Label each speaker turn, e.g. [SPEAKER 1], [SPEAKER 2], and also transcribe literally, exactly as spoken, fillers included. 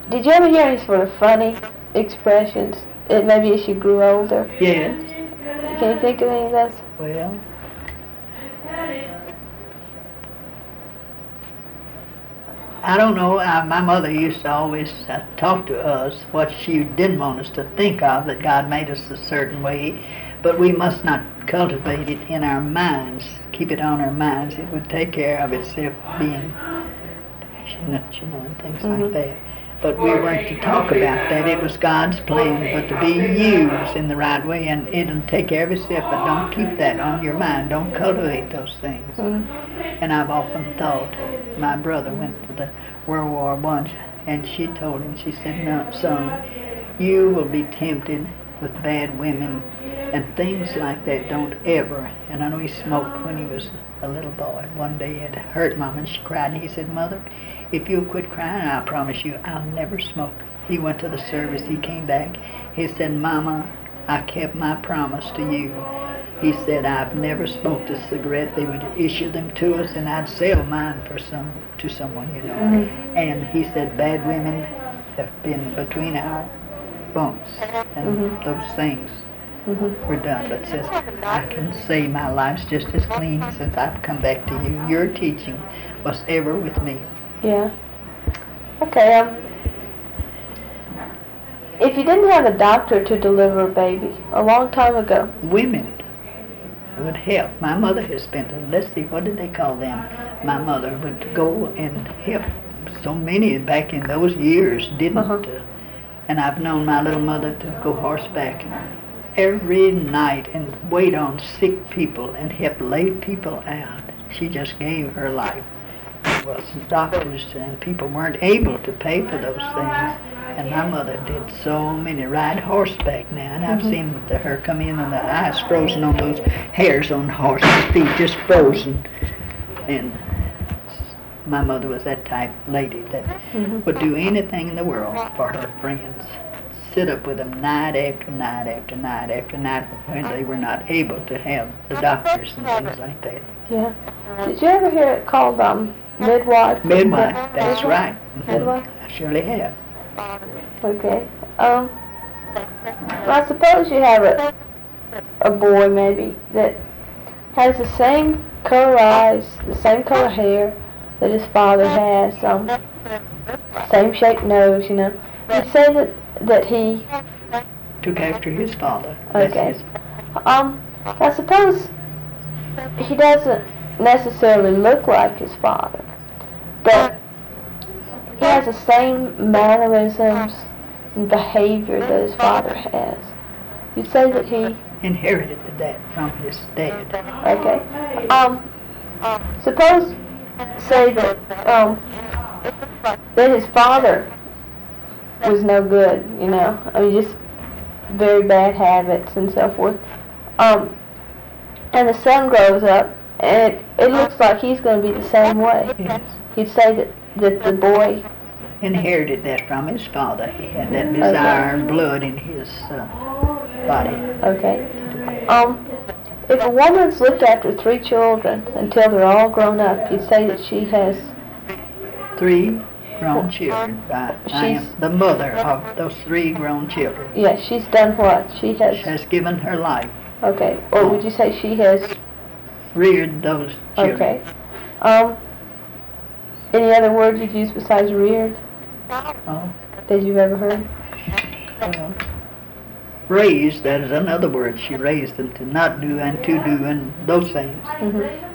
[SPEAKER 1] did you ever hear any sort of funny expressions? It, maybe as you grew older.
[SPEAKER 2] Yes.
[SPEAKER 1] Can you think of any of those?
[SPEAKER 2] Well, I don't know. Uh, my mother used to always uh, talk to us what she didn't want us to think of, that God made us a certain way, but we must not cultivate it in our minds, keep it on our minds. It would take care of itself, being passionate, you know, and things
[SPEAKER 1] Mhm.
[SPEAKER 2] like that. But we weren't to talk about that. It was God's plan, but to be used in the right way, and it'll take care of itself, but don't keep that on your mind. Don't cultivate those things.
[SPEAKER 1] Mhm.
[SPEAKER 2] And I've often thought, my brother went to the World War One, and she told him, she said, no, son, you will be tempted with bad women and things like that. Don't ever. And I know he smoked when he was a little boy. One day it hurt Mom, and she cried, and he said, Mother, if you'll quit crying, I promise you I'll never smoke. He went to the service, he came back, he said, Mama, I kept my promise to you. He said, I've never smoked a cigarette. They would issue them to us, and I'd sell mine for some to someone, you know.
[SPEAKER 1] Mhm.
[SPEAKER 2] And he said, bad women have been between our bunks, and
[SPEAKER 1] Mhm.
[SPEAKER 2] those things
[SPEAKER 1] Mhm.
[SPEAKER 2] were done. But says, I can say my life's just as clean since I've come back to you. Your teaching was ever with me.
[SPEAKER 1] Yeah. Okay. Um. If you didn't have a doctor to deliver a baby a long time ago,
[SPEAKER 2] Women would help. My mother has spent, let's see, what did they call them? My mother would go and help. So many back in those years didn't.
[SPEAKER 1] Uh-huh.
[SPEAKER 2] Uh, and I've known my little mother to go horseback every night and wait on sick people and help lay people out. She just gave her life. There was doctors and people weren't able to pay for those things. And my mother did so many, ride horseback now, and I've
[SPEAKER 1] Mhm.
[SPEAKER 2] seen the, her come in and the eyes frozen on those hairs on horses' feet, just frozen. And my mother was that type lady that
[SPEAKER 1] Mhm.
[SPEAKER 2] would do anything in the world for her friends. Sit up with them night after night after night after night when they were not able to have the doctors and things like that.
[SPEAKER 1] yeah. Did you ever hear it called um midwife?
[SPEAKER 2] Midwife, that's right. Mhm.
[SPEAKER 1] Midwife.
[SPEAKER 2] I surely have.
[SPEAKER 1] Okay. Um. I suppose you have a a boy maybe that has the same color eyes, the same color hair that his father has, um, same shaped nose, you know. You'd say that that he.
[SPEAKER 2] Took after his father. That's
[SPEAKER 1] Okay.
[SPEAKER 2] his.
[SPEAKER 1] Um. I suppose he doesn't necessarily look like his father, but he has the same mannerisms and behavior that his father has. You'd say that he.
[SPEAKER 2] Inherited that from his dad.
[SPEAKER 1] Okay. Um. Suppose, say that um that his father was no good. You know, I mean, just very bad habits and so forth. Um. And the son grows up, and it, it looks like he's going to be the same way.
[SPEAKER 2] Yes.
[SPEAKER 1] You'd say that that the boy.
[SPEAKER 2] Inherited that from his father. He had that desire and blood in his uh, body.
[SPEAKER 1] Okay. Um, if a woman's looked after three children until they're all grown up, you'd say that she has.
[SPEAKER 2] Three grown children. Right. I am
[SPEAKER 1] She's-
[SPEAKER 2] the mother of those three grown children.
[SPEAKER 1] Yeah, she's done what? She has.
[SPEAKER 2] She has given her life,
[SPEAKER 1] Okay. Or would you say she has?
[SPEAKER 2] reared those children.
[SPEAKER 1] Okay. Um. Any other words you'd use besides reared
[SPEAKER 2] Oh,
[SPEAKER 1] that you've ever heard?
[SPEAKER 2] well, raised, that is another word. She raised them to not do and to do and those things.
[SPEAKER 1] Mm-hmm.